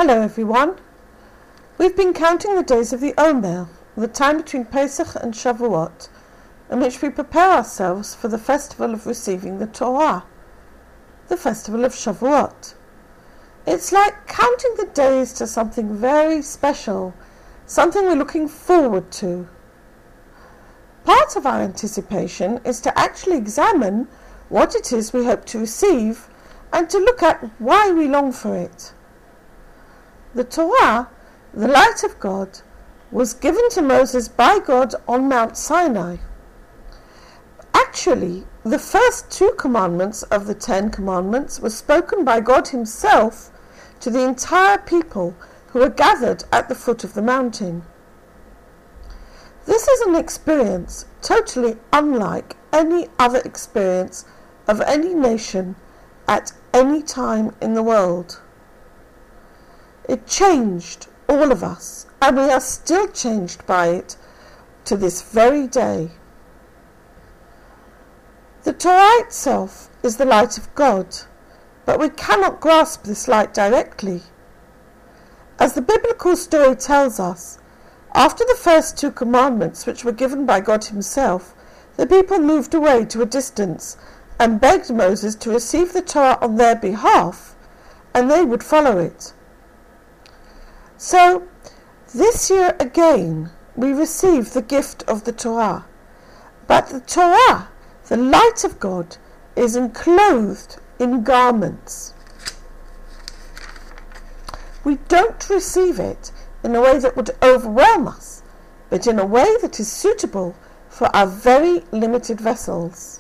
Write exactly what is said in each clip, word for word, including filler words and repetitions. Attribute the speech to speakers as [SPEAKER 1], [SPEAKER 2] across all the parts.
[SPEAKER 1] Hello everyone. We've been counting the days of the Omer, the time between Pesach and Shavuot, in which we prepare ourselves for the festival of receiving the Torah, the festival of Shavuot. It's like counting the days to something very special, something we're looking forward to. Part of our anticipation is to actually examine what it is we hope to receive and to look at why we long for it. The Torah, the light of God, was given to Moses by God on Mount Sinai. Actually, the first two commandments of the Ten Commandments were spoken by God himself to the entire people who were gathered at the foot of the mountain. This is an experience totally unlike any other experience of any nation at any time in the world. It changed all of us, and we are still changed by it to this very day. The Torah itself is the light of God, but we cannot grasp this light directly. As the biblical story tells us, after the first two commandments, which were given by God himself, the people moved away to a distance and begged Moses to receive the Torah on their behalf, and they would follow it. So, this year again, we receive the gift of the Torah. But the Torah, the light of God, is enclosed in garments. We don't receive it in a way that would overwhelm us, but in a way that is suitable for our very limited vessels.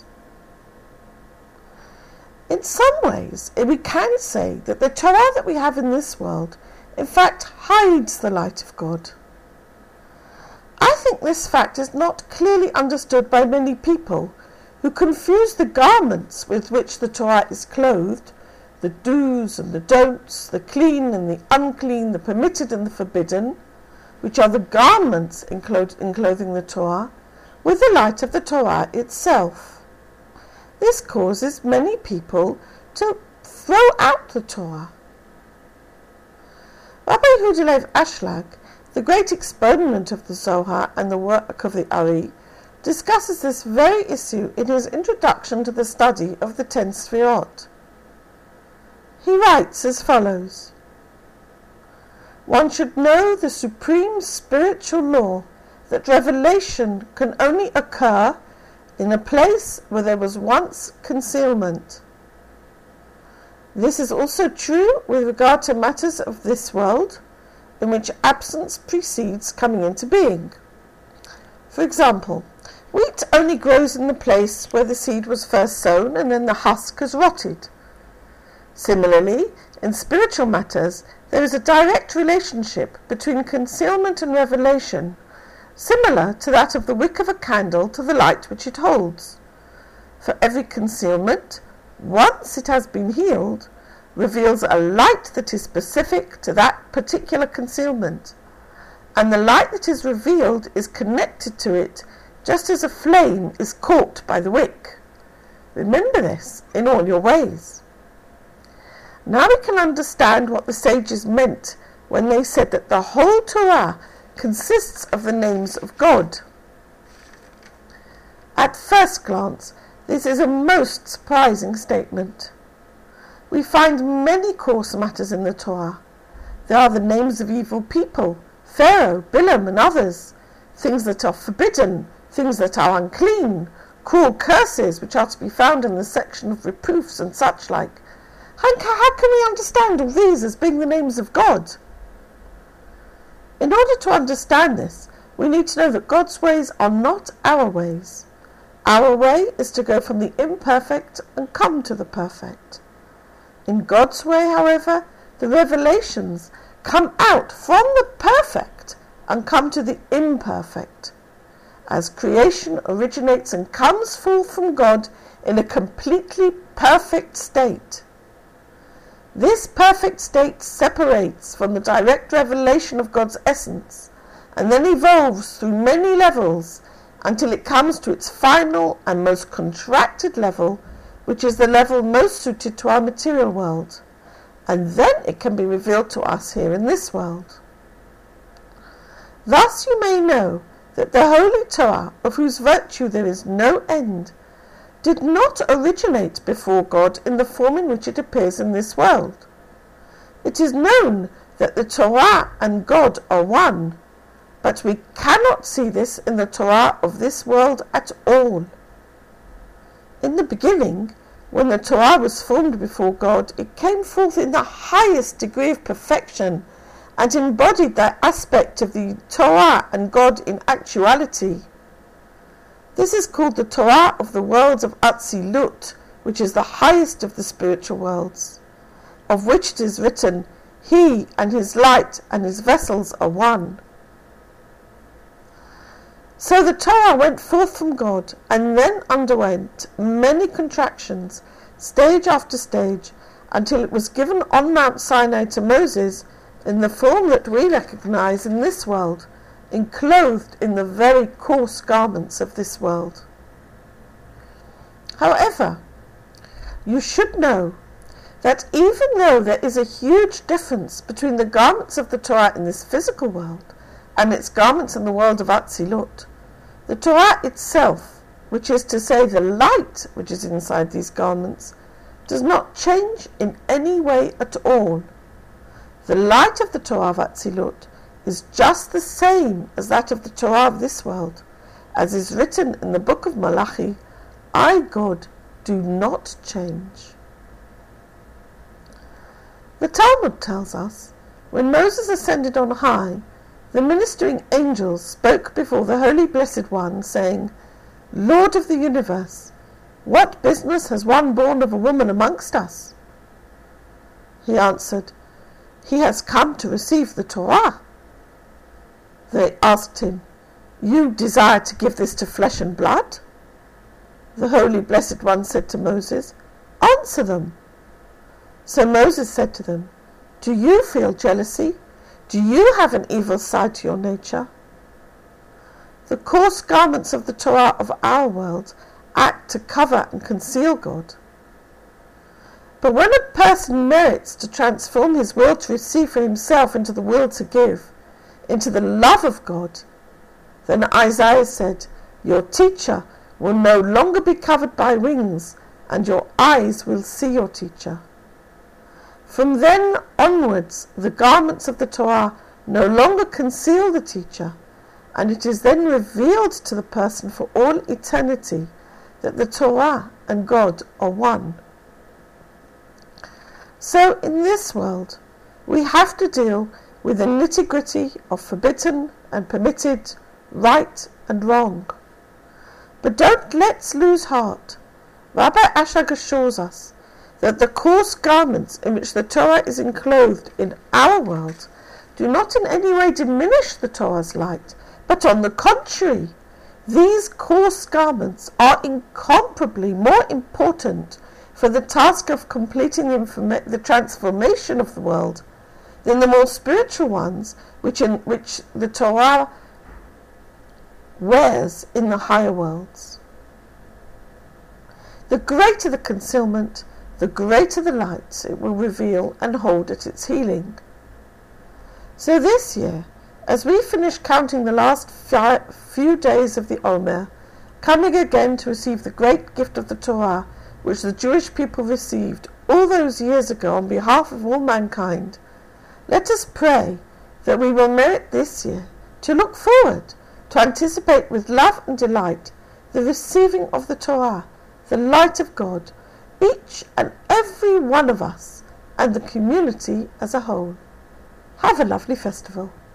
[SPEAKER 1] In some ways, we can say that the Torah that we have in this world in fact hides the light of God. I think this fact is not clearly understood by many people who confuse the garments with which the Torah is clothed, the do's and the don'ts, the clean and the unclean, the permitted and the forbidden, which are the garments enclosing the Torah, with the light of the Torah itself. This causes many people to throw out the Torah. Rabbi Yehuda Leib Ashlag, the great exponent of the Zohar and the work of the Ari, discusses this very issue in his introduction to the study of the Ten Sfirot. He writes as follows: One should know the supreme spiritual law that revelation can only occur in a place where there was once concealment. This is also true with regard to matters of this world, in which absence precedes coming into being. For example, wheat only grows in the place where the seed was first sown and then the husk has rotted. Similarly, in spiritual matters, there is a direct relationship between concealment and revelation, similar to that of the wick of a candle to the light which it holds. For every concealment, once it has been healed, reveals a light that is specific to that particular concealment, and the light that is revealed is connected to it just as a flame is caught by the wick. Remember this in all your ways. Now we can understand what the sages meant when they said that the whole Torah consists of the names of God. At first glance, this is a most surprising statement. We find many coarse matters in the Torah. There are the names of evil people, Pharaoh, Bilam and others, things that are forbidden, things that are unclean, cruel curses which are to be found in the section of reproofs and such like. How, how can we understand all these as being the names of God? In order to understand this, we need to know that God's ways are not our ways. Our way is to go from the imperfect and come to the perfect. In God's way, however, the revelations come out from the perfect and come to the imperfect, as creation originates and comes forth from God in a completely perfect state. This perfect state separates from the direct revelation of God's essence and then evolves through many levels until it comes to its final and most contracted level, which is the level most suited to our material world, and then it can be revealed to us here in this world. Thus you may know that the Holy Torah, of whose virtue there is no end, did not originate before God in the form in which it appears in this world. It is known that the Torah and God are one, but we cannot see this in the Torah of this world at all. In the beginning, when the Torah was formed before God, it came forth in the highest degree of perfection and embodied that aspect of the Torah and God in actuality. This is called the Torah of the worlds of Atzilut, which is the highest of the spiritual worlds, of which it is written, He and His light and His vessels are one. So the Torah went forth from God and then underwent many contractions, stage after stage, until it was given on Mount Sinai to Moses in the form that we recognize in this world, enclothed in the very coarse garments of this world. However, you should know that even though there is a huge difference between the garments of the Torah in this physical world and its garments in the world of Atzilut, the Torah itself, which is to say the light which is inside these garments, does not change in any way at all. The light of the Torah of Atzilut is just the same as that of the Torah of this world, as is written in the book of Malachi, I, God, do not change. The Talmud tells us, when Moses ascended on high, the ministering angels spoke before the Holy Blessed One, saying, Lord of the universe, what business has one born of a woman amongst us? He answered, He has come to receive the Torah. They asked him, You desire to give this to flesh and blood? The Holy Blessed One said to Moses, Answer them. So Moses said to them, Do you feel jealousy? Do you have an evil side to your nature? The coarse garments of the Torah of our world act to cover and conceal God. But when a person merits to transform his will to receive for himself into the will to give, into the love of God, then Isaiah said, Your teacher will no longer be covered by wings, and your eyes will see your teacher. From then onwards, the garments of the Torah no longer conceal the teacher, and it is then revealed to the person for all eternity that the Torah and God are one. So in this world, we have to deal with the nitty-gritty of forbidden and permitted, right and wrong. But don't let's lose heart. Rabbi Ashag assures us that the coarse garments in which the Torah is enclothed in our world do not in any way diminish the Torah's light, but on the contrary, these coarse garments are incomparably more important for the task of completing the, informa- the transformation of the world than the more spiritual ones which, in, which the Torah wears in the higher worlds. The greater the concealment, the greater the light it will reveal and hold at its healing. So this year, as we finish counting the last fi- few days of the Omer, coming again to receive the great gift of the Torah, which the Jewish people received all those years ago on behalf of all mankind, let us pray that we will merit this year to look forward, to anticipate with love and delight the receiving of the Torah, the light of God, each and every one of us, and the community as a whole. Have a lovely festival.